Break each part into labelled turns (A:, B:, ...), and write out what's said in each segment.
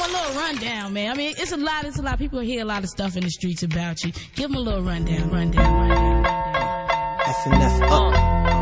A: a little rundown, man. I mean, it's a lot of people hear a lot of stuff in the streets about you. Give them a little rundown.
B: FNF up.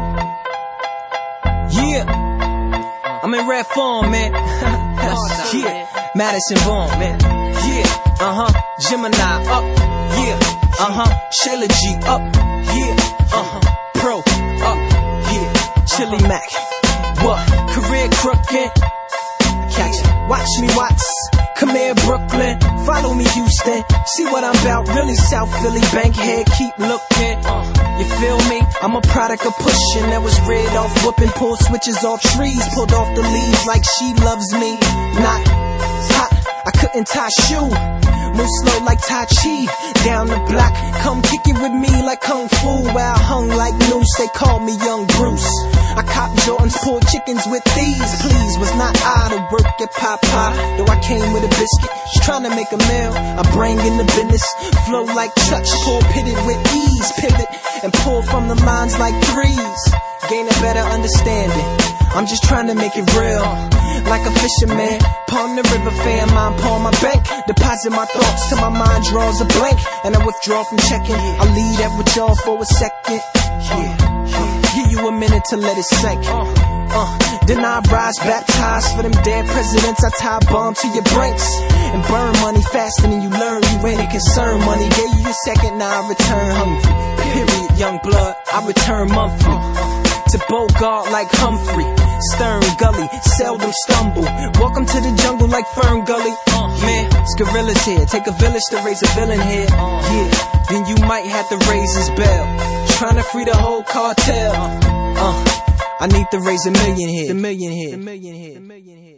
B: Yeah, I'm in rap form, man. Yeah, Madison Vaughn, man. Yeah, Gemini up. Yeah, Shayla G up. Yeah, Pro up. Yeah, Chili Mac. What? Career crookin'. Catch it. Watch me watch. Come here, Brooklyn. Follow me, Houston. See what I'm about. Really South Philly, Bankhead. Keep looking. You feel me? I'm a product of pushing. That was red off whooping. Pull switches off trees. Pulled off the leaves like she loves me. Not hot. I couldn't tie shoe. Move slow like Tai Chi. Down the block. Come kick it with me like Kung Fu. Where I hung like noose. They call me Young Bruce. I cop Jordans, pulled chickens with these. Please, was not I to work at Popeye. Though I came with a biscuit, just trying to make a meal. I bring in the business, flow like touch. Pull pitted with ease, pivot and pull from the lines like threes. Gain a better understanding. I'm just trying to make it real. Like a fisherman, palm the river fan, mine palm my bank. Deposit my thoughts till my mind draws a blank. And I withdraw from checking. I'll leave that with y'all for a second. Give you a minute to let it sink. Then I rise, baptized for them dead presidents. I tie a bomb to your brakes and burn money faster than you learn. You ain't concerned. Money gave you a second, now I return hungry. Period, young blood, I return monthly. To Bogart like Humphrey, Stern Gully, seldom stumble. Welcome to the jungle like Fern Gully. Man, it's gorillas here. Take a village to raise a villain here. Yeah, then you might have to raise his bell. Trying to free the whole cartel. I need to raise a million here.